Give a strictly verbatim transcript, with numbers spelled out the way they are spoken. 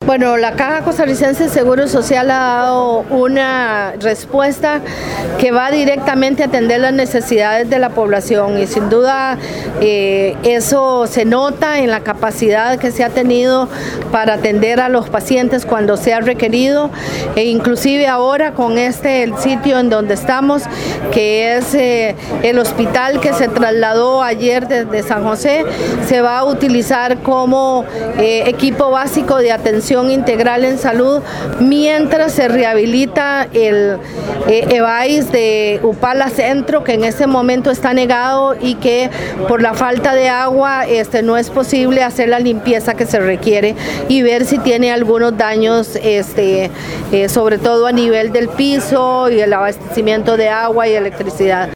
Bueno, la Caja Costarricense de Seguro Social ha dado una respuesta que va directamente a atender las necesidades de la población y sin duda eh, eso se nota en la capacidad que se ha tenido para atender a los pacientes cuando se ha requerido e inclusive ahora con este el sitio en donde estamos, que es eh, el hospital que se trasladó ayer desde San José, se va a utilizar como eh, equipo básico de atención integral en salud mientras se rehabilita el eh, E V A I S de Upala Centro, que en este momento está negado y que por la falta de agua este, no es posible hacer la limpieza que se requiere y ver si tiene algunos daños, este, eh, sobre todo a nivel del piso y el abastecimiento de agua y electricidad.